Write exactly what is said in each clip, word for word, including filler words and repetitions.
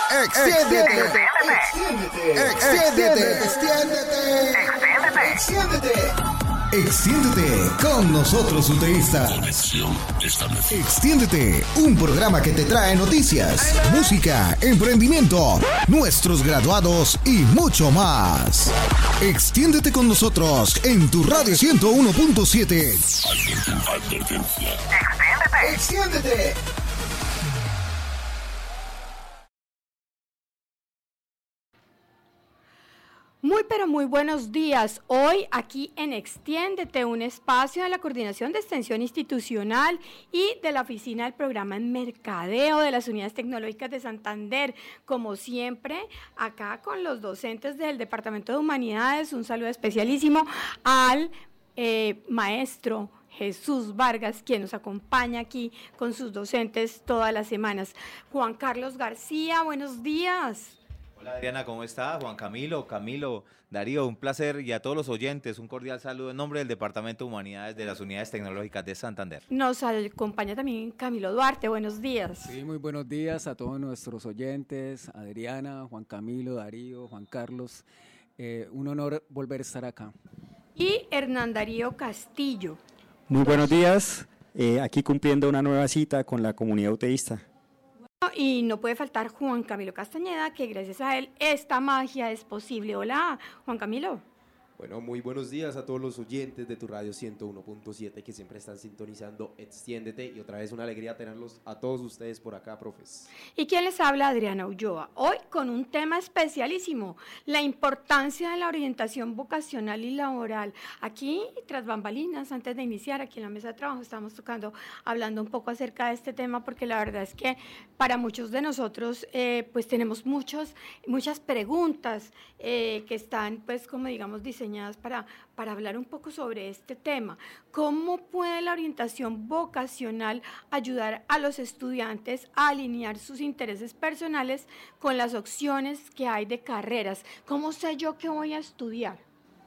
Extiéndete, extiéndete, extiéndete, extiéndete, extiéndete, extiéndete con nosotros, UTEísta. Extiéndete, un programa que te trae noticias, música, emprendimiento, nuestros graduados y mucho más. Extiéndete con nosotros en tu radio ciento uno punto siete. Extiéndete, extiéndete. Muy pero muy buenos días. Hoy aquí en Extiéndete, un espacio de la Coordinación de Extensión Institucional y de la Oficina del Programa en Mercadeo de las Unidades Tecnológicas de Santander. Como siempre, acá con los docentes del Departamento de Humanidades, un saludo especialísimo al eh, maestro Jesús Vargas, quien nos acompaña aquí con sus docentes todas las semanas. Juan Carlos García, buenos días. Hola Adriana, ¿cómo está? Juan Camilo, Camilo, Darío, un placer, y a todos los oyentes, un cordial saludo en nombre del Departamento de Humanidades de las Unidades Tecnológicas de Santander. Nos acompaña también Camilo Duarte, buenos días. Sí, muy buenos días a todos nuestros oyentes, Adriana, Juan Camilo, Darío, Juan Carlos, eh, un honor volver a estar acá. Y Hernán Darío Castillo. Muy buenos días, eh, aquí cumpliendo una nueva cita con la comunidad uteísta. Y no puede faltar Juan Camilo Castañeda, que gracias a él esta magia es posible. Hola, Juan Camilo. Bueno, muy buenos días a todos los oyentes de tu radio ciento uno punto siete que siempre están sintonizando Extiéndete, y otra vez una alegría tenerlos a todos ustedes por acá, profes. ¿Y quién les habla? Adriana Ulloa. Hoy con un tema especialísimo, la importancia de la orientación vocacional y laboral. Aquí, tras bambalinas, antes de iniciar aquí en la mesa de trabajo, estamos tocando, hablando un poco acerca de este tema, porque la verdad es que para muchos de nosotros, eh, pues tenemos muchos, muchas preguntas eh, que están, pues, como digamos, diseñadas Para, para hablar un poco sobre este tema. ¿Cómo puede la orientación vocacional ayudar a los estudiantes a alinear sus intereses personales con las opciones que hay de carreras? ¿Cómo sé yo qué voy a estudiar?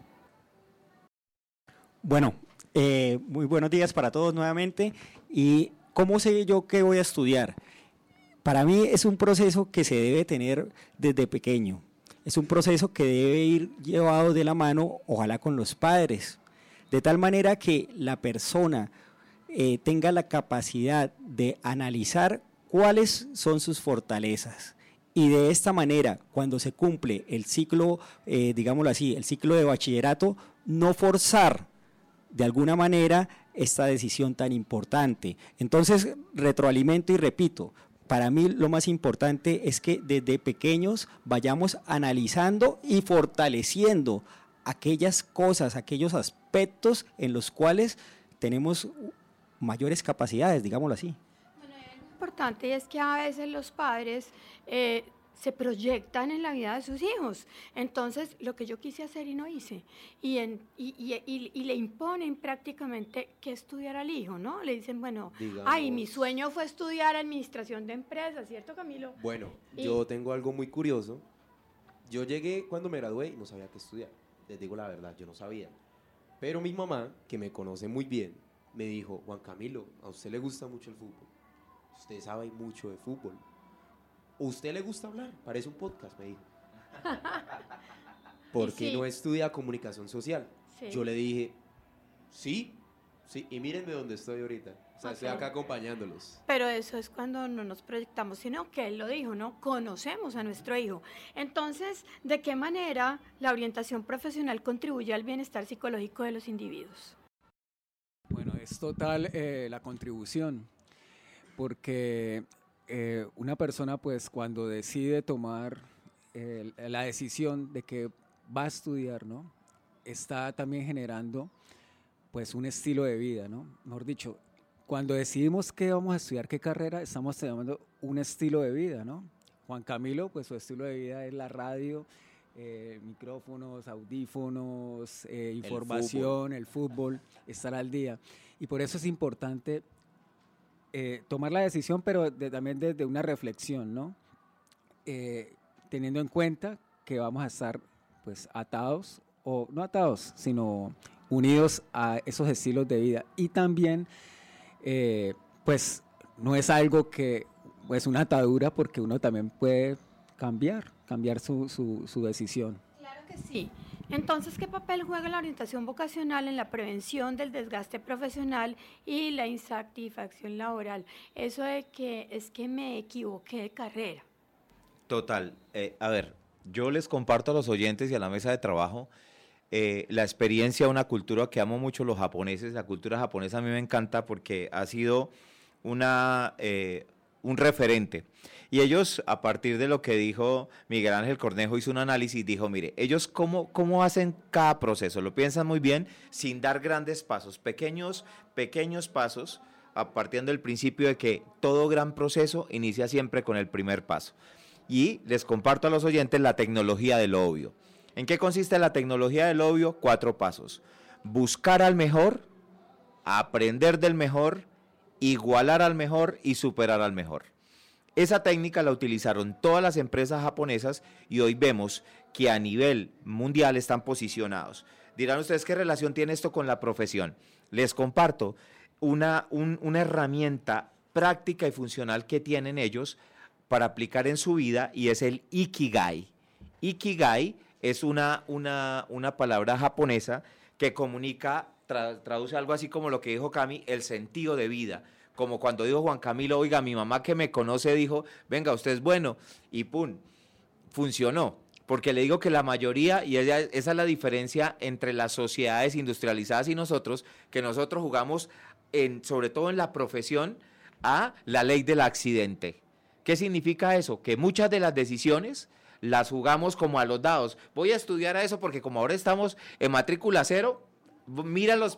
Bueno, eh, muy buenos días para todos nuevamente. ¿Y cómo sé yo qué voy a estudiar? Para mí es un proceso que se debe tener desde pequeño. Es un proceso que debe ir llevado de la mano, ojalá con los padres, de tal manera que la persona eh, tenga la capacidad de analizar cuáles son sus fortalezas. Y de esta manera, cuando se cumple el ciclo, eh, digámoslo así, el ciclo de bachillerato, no forzar de alguna manera esta decisión tan importante. Entonces, retroalimento y repito, para mí lo más importante es que desde pequeños vayamos analizando y fortaleciendo aquellas cosas, aquellos aspectos en los cuales tenemos mayores capacidades, digámoslo así. Bueno, lo importante es que a veces los padres eh, se proyectan en la vida de sus hijos. Entonces, lo que yo quise hacer y no hice, y, en, y, y, y, y le imponen prácticamente que estudiar al hijo, ¿no? Le dicen, bueno, Digamos, ay, mi sueño fue estudiar administración de empresas, ¿cierto, Camilo? Bueno, y, yo tengo algo muy curioso. Yo llegué cuando me gradué y no sabía qué estudiar. Les digo la verdad, yo no sabía. Pero mi mamá, que me conoce muy bien, me dijo, Juan Camilo, a usted le gusta mucho el fútbol. Usted sabe mucho de fútbol. ¿Usted le gusta hablar? Parece un podcast, me dijo. ¿Por qué sí. no estudia comunicación social? Sí. Yo le dije, sí, sí, y mírenme dónde estoy ahorita. O sea, okay. estoy acá acompañándolos. Pero eso es cuando no nos proyectamos, sino que él lo dijo, ¿no? Conocemos a nuestro hijo. Entonces, ¿de qué manera la orientación profesional contribuye al bienestar psicológico de los individuos? Bueno, es total eh, la contribución, porque Eh, una persona, pues, cuando decide tomar eh, la decisión de que va a estudiar, ¿no? Está también generando, pues, un estilo de vida, ¿no? Mejor dicho, cuando decidimos qué vamos a estudiar, qué carrera, estamos tomando un estilo de vida, ¿no? Juan Camilo, pues, su estilo de vida es la radio, eh, micrófonos, audífonos, eh, información, el fútbol. el fútbol, estar al día. Y por eso es importante Eh, tomar la decisión, pero de, también desde de una reflexión, ¿no? Eh, teniendo en cuenta que vamos a estar, pues, atados, o no atados, sino unidos a esos estilos de vida. Y también, eh, pues, no es algo que, pues, una atadura, porque uno también puede cambiar, cambiar su, su, su decisión. Claro que sí. Entonces, ¿qué papel juega la orientación vocacional en la prevención del desgaste profesional y la insatisfacción laboral? Eso de que es que me equivoqué de carrera. Total. Eh, a ver, yo les comparto a los oyentes y a la mesa de trabajo eh, la experiencia de una cultura que amo mucho los japoneses. La cultura japonesa a mí me encanta porque ha sido una, eh, un referente. Y ellos, a partir de lo que dijo Miguel Ángel Cornejo, hizo un análisis y dijo, mire, ellos cómo, cómo hacen cada proceso, lo piensan muy bien, sin dar grandes pasos, pequeños, pequeños pasos, a partiendo del principio de que todo gran proceso inicia siempre con el primer paso. Y les comparto a los oyentes la tecnología del obvio. ¿En qué consiste la tecnología del obvio? Cuatro pasos. Buscar al mejor, aprender del mejor, igualar al mejor y superar al mejor. Esa técnica la utilizaron todas las empresas japonesas y hoy vemos que a nivel mundial están posicionados. Dirán ustedes, ¿qué relación tiene esto con la profesión? Les comparto una, un, una herramienta práctica y funcional que tienen ellos para aplicar en su vida y es el Ikigai. Ikigai es una, una, una palabra japonesa que comunica, tra, traduce algo así como lo que dijo Cami, el sentido de vida. Como cuando dijo Juan Camilo, oiga, mi mamá que me conoce dijo, venga, usted es bueno, y pum, funcionó. Porque le digo que la mayoría, y esa, esa es la diferencia entre las sociedades industrializadas y nosotros, que nosotros jugamos, en, sobre todo en la profesión, a la ley del accidente. ¿Qué significa eso? Que muchas de las decisiones las jugamos como a los dados. Voy a estudiar a eso porque como ahora estamos en matrícula cero, mira los...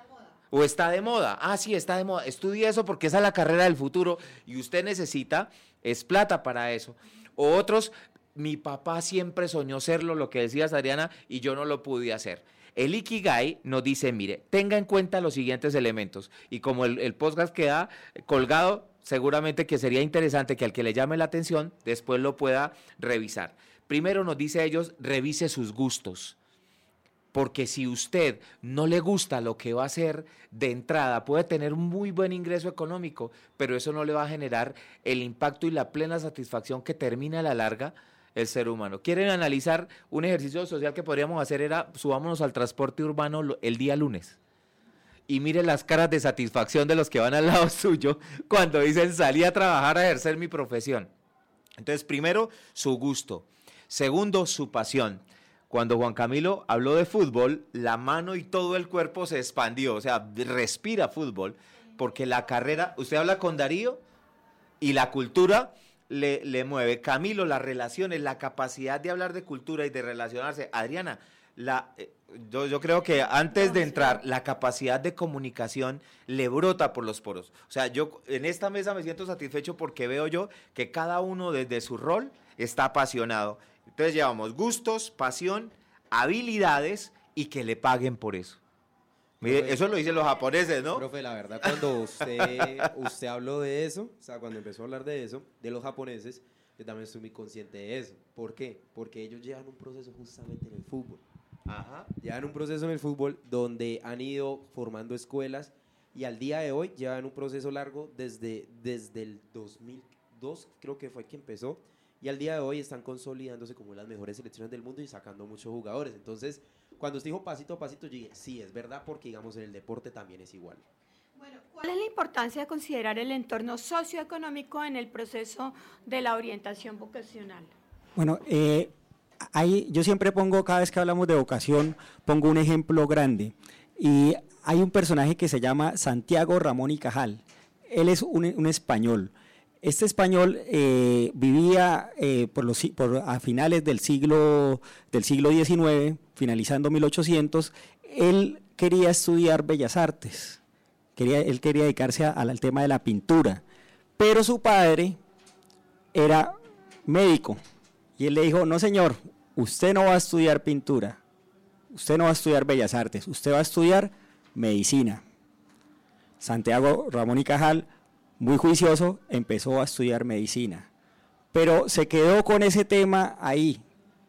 O está de moda. Ah, sí, está de moda. Estudie eso porque esa es la carrera del futuro y usted necesita, es plata para eso. O otros, mi papá siempre soñó serlo, lo que decías, Adriana, y yo no lo pude hacer. El Ikigai nos dice, mire, tenga en cuenta los siguientes elementos. Y como el, el podcast queda colgado, seguramente que sería interesante que al que le llame la atención, después lo pueda revisar. Primero nos dice ellos, revise sus gustos. Porque si usted no le gusta lo que va a hacer de entrada, puede tener un muy buen ingreso económico, pero eso no le va a generar el impacto y la plena satisfacción que termina a la larga el ser humano. ¿Quieren analizar un ejercicio social que podríamos hacer? Era, subámonos al transporte urbano el día lunes. Y mire las caras de satisfacción de los que van al lado suyo cuando dicen, salí a trabajar a ejercer mi profesión. Entonces, primero, su gusto. Segundo, su pasión. Cuando Juan Camilo habló de fútbol, la mano y todo el cuerpo se expandió, o sea, respira fútbol, porque la carrera, usted habla con Darío y la cultura le, le mueve. Camilo, las relaciones, la capacidad de hablar de cultura y de relacionarse. Adriana, la, eh, yo, yo creo que antes de entrar, la capacidad de comunicación le brota por los poros. O sea, yo en esta mesa me siento satisfecho porque veo yo que cada uno desde su rol está apasionado. Entonces llevamos gustos, pasión, habilidades y que le paguen por eso. Mire, profe, eso lo dicen los japoneses, ¿no? Profe, la verdad, cuando usted, usted habló de eso, o sea, cuando empezó a hablar de eso, de los japoneses, yo también estoy muy consciente de eso. ¿Por qué? Porque ellos llevan un proceso justamente en el fútbol. Ajá. Llevan un proceso en el fútbol donde han ido formando escuelas y al día de hoy llevan un proceso largo desde, desde el dos mil dos, creo que fue que empezó. Y al día de hoy están consolidándose como las mejores selecciones del mundo y sacando muchos jugadores. Entonces, cuando usted dijo pasito a pasito, yo dije, sí, es verdad, porque digamos en el deporte también es igual. Bueno, ¿cuál es la importancia de considerar el entorno socioeconómico en el proceso de la orientación vocacional? Bueno, eh, hay, yo siempre pongo, cada vez que hablamos de vocación, pongo un ejemplo grande. Y hay un personaje que se llama Santiago Ramón y Cajal. Él es un, un español. Este español eh, vivía eh, por los, por, a finales del siglo, del siglo diecinueve, finalizando mil ochocientos, él quería estudiar Bellas Artes, quería, él quería dedicarse a, al tema de la pintura, pero su padre era médico y él le dijo, no señor, usted no va a estudiar pintura, usted no va a estudiar Bellas Artes, usted va a estudiar medicina. Santiago Ramón y Cajal, muy juicioso, empezó a estudiar medicina, pero se quedó con ese tema ahí.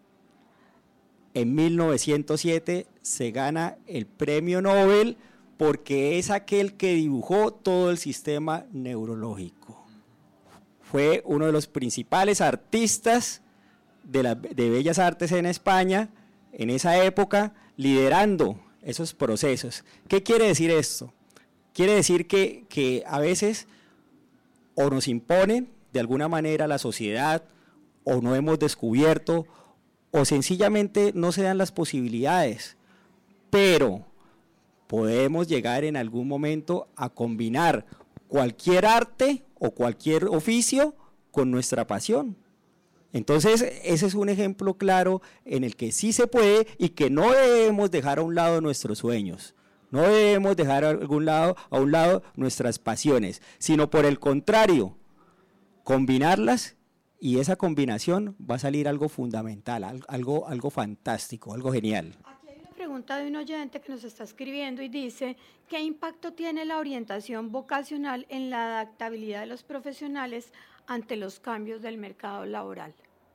En mil novecientos siete se gana el premio Nobel porque es aquel que dibujó todo el sistema neurológico. Fue uno de los principales artistas de, la, de Bellas Artes en España, en esa época, liderando esos procesos. ¿Qué quiere decir esto? Quiere decir que, que a veces o nos imponen de alguna manera la sociedad, o no hemos descubierto, o sencillamente no se dan las posibilidades, pero podemos llegar en algún momento a combinar cualquier arte o cualquier oficio con nuestra pasión. Entonces, ese es un ejemplo claro en el que sí se puede y que no debemos dejar a un lado nuestros sueños, no debemos dejar a, algún lado, a un lado nuestras pasiones, sino por el contrario, combinarlas, y esa combinación va a salir algo fundamental, algo, algo fantástico, algo genial. Aquí hay una pregunta de un oyente que nos está escribiendo y dice, ¿qué impacto tiene la orientación vocacional en la adaptabilidad de los profesionales ante los cambios del mercado laboral?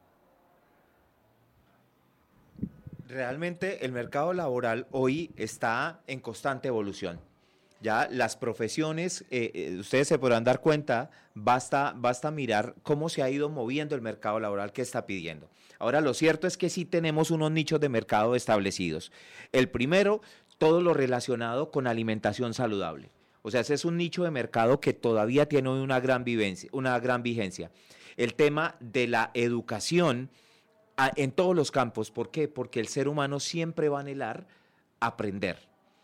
Realmente el mercado laboral hoy está en constante evolución. Ya las profesiones, eh, eh, ustedes se podrán dar cuenta, basta, basta mirar cómo se ha ido moviendo el mercado laboral que está pidiendo. Ahora, lo cierto es que sí tenemos unos nichos de mercado establecidos. El primero, todo lo relacionado con alimentación saludable. O sea, ese es un nicho de mercado que todavía tiene una gran vivencia, una gran vigencia. El tema de la educación a, en todos los campos. ¿Por qué? Porque el ser humano siempre va a anhelar aprender.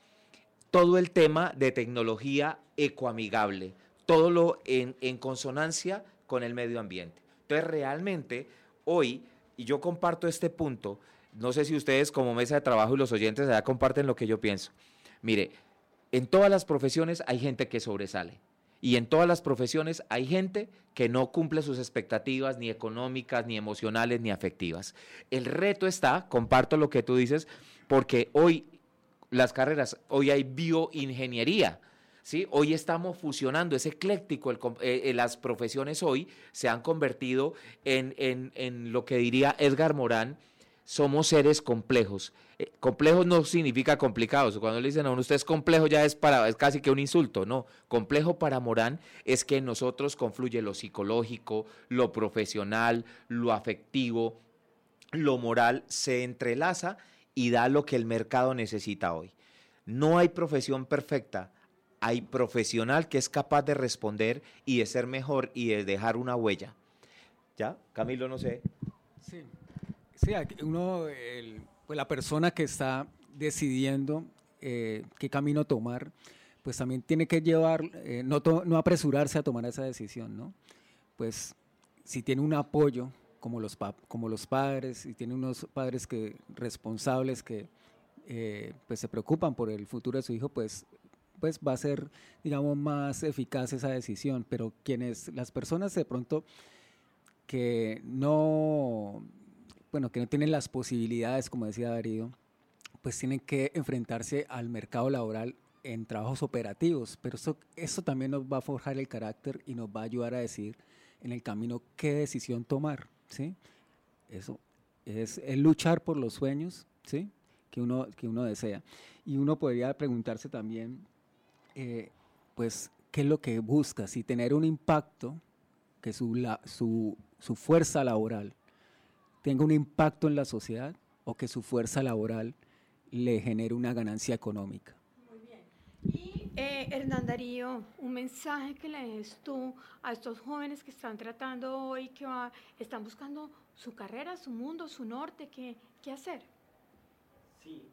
Todo el tema de tecnología ecoamigable, todo lo en, en consonancia con el medio ambiente. Entonces, realmente, hoy, y yo comparto este punto, no sé si ustedes como mesa de trabajo y los oyentes allá comparten lo que yo pienso. Mire, en todas las profesiones hay gente que sobresale y en todas las profesiones hay gente que no cumple sus expectativas ni económicas, ni emocionales, ni afectivas. El reto está, comparto lo que tú dices, porque hoy las carreras, hoy hay bioingeniería, ¿sí? Hoy estamos fusionando, es ecléctico, el, eh, las profesiones hoy se han convertido en, en, en lo que diría Edgar Morán, somos seres complejos. Eh, complejos no significa complicados. Cuando le dicen a uno, usted es complejo, ya es, para, es casi que un insulto. No, complejo para Morán es que en nosotros confluye lo psicológico, lo profesional, lo afectivo, lo moral, se entrelaza y da lo que el mercado necesita hoy. No hay profesión perfecta, hay profesional que es capaz de responder y de ser mejor y de dejar una huella. ¿Ya? Camilo, no sé. Sí. Sí, uno, el, pues la persona que está decidiendo eh, qué camino tomar, pues también tiene que llevar, eh, no, to, no apresurarse a tomar esa decisión, ¿no? Pues si tiene un apoyo, como los, pap, como los padres, si tiene unos padres que, responsables que eh, pues se preocupan por el futuro de su hijo, pues, pues va a ser, digamos, más eficaz esa decisión. Pero quienes, las personas de pronto que no... bueno, que no tienen las posibilidades, como decía Darío, pues tienen que enfrentarse al mercado laboral en trabajos operativos, pero eso, eso también nos va a forjar el carácter y nos va a ayudar a decir en el camino qué decisión tomar, ¿sí? Eso es el luchar por los sueños, ¿sí? que, uno, que uno desea. Y uno podría preguntarse también, eh, pues, ¿qué es lo que busca? Si tener un impacto, que su, la, su, su fuerza laboral tenga un impacto en la sociedad o que su fuerza laboral le genere una ganancia económica. Muy bien. Y eh, Hernán Darío, un mensaje que le des tú a estos jóvenes que están tratando hoy, que va, están buscando su carrera, su mundo, su norte, ¿qué, qué hacer? Sí.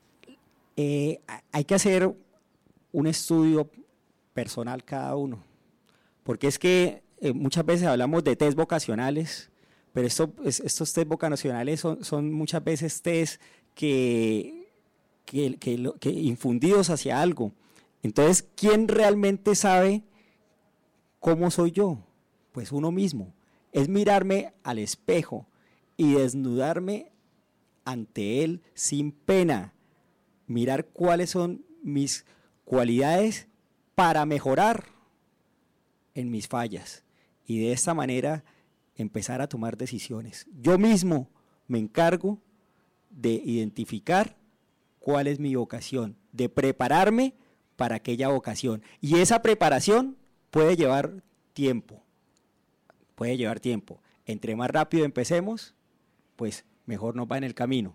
Eh, hay que hacer un estudio personal cada uno, porque es que eh, muchas veces hablamos de test vocacionales, pero esto, estos test vocacionales son, son muchas veces test que, que, que, que infundidos hacia algo. Entonces, ¿quién realmente sabe cómo soy yo? Pues uno mismo. Es mirarme al espejo y desnudarme ante él sin pena. Mirar cuáles son mis cualidades para mejorar en mis fallas. Y de esta manera empezar a tomar decisiones. Yo mismo me encargo de identificar cuál es mi vocación, de prepararme para aquella vocación. Y esa preparación puede llevar tiempo, puede llevar tiempo. Entre más rápido empecemos, pues mejor nos va en el camino.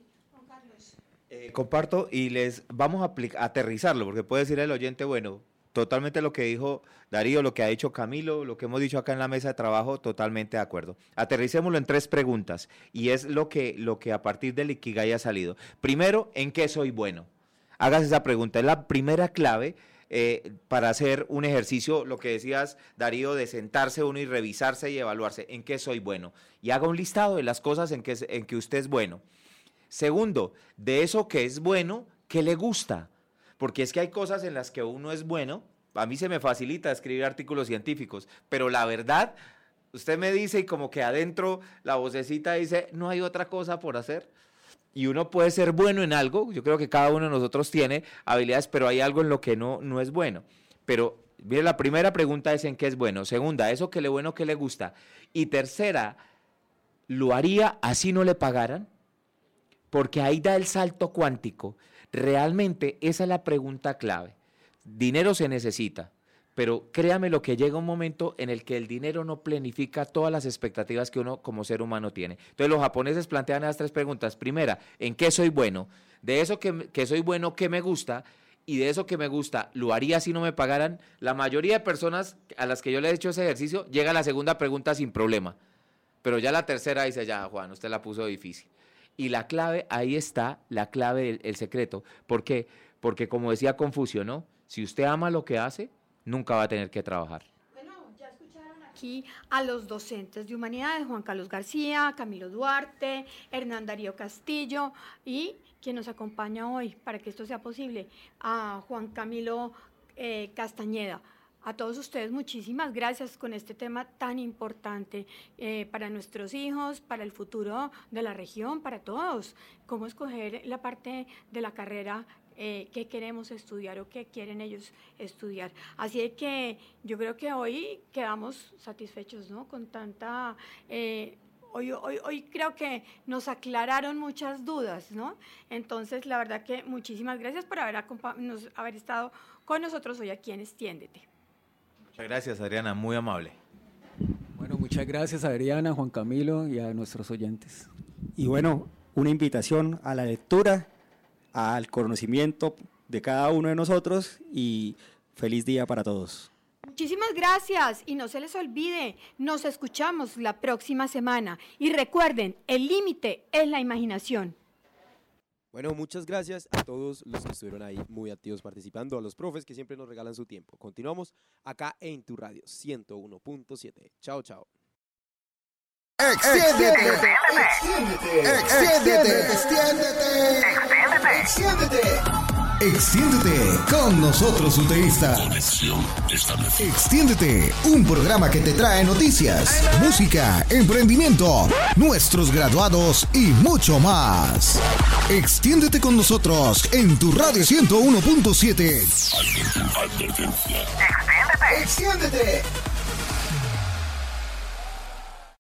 Eh, comparto y les vamos a aplica- aterrizarlo, porque puede decir el oyente, bueno, totalmente lo que dijo Darío, lo que ha dicho Camilo, lo que hemos dicho acá en la mesa de trabajo, totalmente de acuerdo. Aterricémoslo en tres preguntas, y es lo que, lo que a partir del Ikigai ha salido. Primero, ¿en qué soy bueno? Hagas esa pregunta, es la primera clave eh, para hacer un ejercicio, lo que decías, Darío, de sentarse uno y revisarse y evaluarse, ¿en qué soy bueno? Y haga un listado de las cosas en que, en que usted es bueno. Segundo, de eso que es bueno, ¿qué le gusta? Porque es que hay cosas en las que uno es bueno. A mí se me facilita escribir artículos científicos, pero la verdad, usted me dice y como que adentro la vocecita dice, no hay otra cosa por hacer. Y uno puede ser bueno en algo, yo creo que cada uno de nosotros tiene habilidades, pero hay algo en lo que no, no es bueno. Pero, mire, la primera pregunta es en qué es bueno. Segunda, eso que le bueno, ¿qué le gusta? Y tercera, ¿lo haría así no le pagaran? Porque ahí da el salto cuántico. Realmente esa es la pregunta clave. Dinero se necesita, pero créame lo que llega un momento en el que el dinero no planifica todas las expectativas que uno como ser humano tiene. Entonces los japoneses plantean esas tres preguntas. Primera, ¿en qué soy bueno? De eso que, que soy bueno, ¿qué me gusta? Y de eso que me gusta, ¿lo haría si no me pagaran? La mayoría de personas a las que yo le he hecho ese ejercicio, llega a la segunda pregunta sin problema. Pero ya la tercera dice, ya Juan, usted la puso difícil. Y la clave, ahí está la clave del el secreto. ¿Por qué? Porque como decía Confucio, ¿no? Si usted ama lo que hace, nunca va a tener que trabajar. Bueno, ya escucharon aquí a los docentes de humanidades, Juan Carlos García, Camilo Duarte, Hernán Darío Castillo y quien nos acompaña hoy para que esto sea posible, a Juan Camilo eh, Castañeda. A todos ustedes muchísimas gracias con este tema tan importante eh, para nuestros hijos, para el futuro de la región, para todos. Cómo escoger la parte de la carrera eh, que queremos estudiar o que quieren ellos estudiar. Así que yo creo que hoy quedamos satisfechos, ¿no? Con tanta... Eh, Hoy, hoy, hoy creo que nos aclararon muchas dudas, ¿no? Entonces, la verdad que muchísimas gracias por haber, nos, haber estado con nosotros hoy aquí en Extiéndete. Muchas gracias, Adriana, muy amable. Bueno, muchas gracias, Adriana, Juan Camilo y a nuestros oyentes. Y bueno, una invitación a la lectura, al conocimiento de cada uno de nosotros y feliz día para todos. Muchísimas gracias y no se les olvide, nos escuchamos la próxima semana y recuerden, el límite es la imaginación. Bueno, muchas gracias a todos los que estuvieron ahí muy activos participando, a los profes que siempre nos regalan su tiempo. Continuamos acá en tu radio ciento uno punto siete. Chao, chao. Extiéndete, extiéndete, extiéndete, extiéndete, extiéndete, extiéndete. Extiéndete con nosotros, UTEístas. Extiéndete, un programa que te trae noticias, música, emprendimiento, nuestros graduados y mucho más. Extiéndete con nosotros en tu radio ciento uno punto siete. Extiéndete. Extiéndete.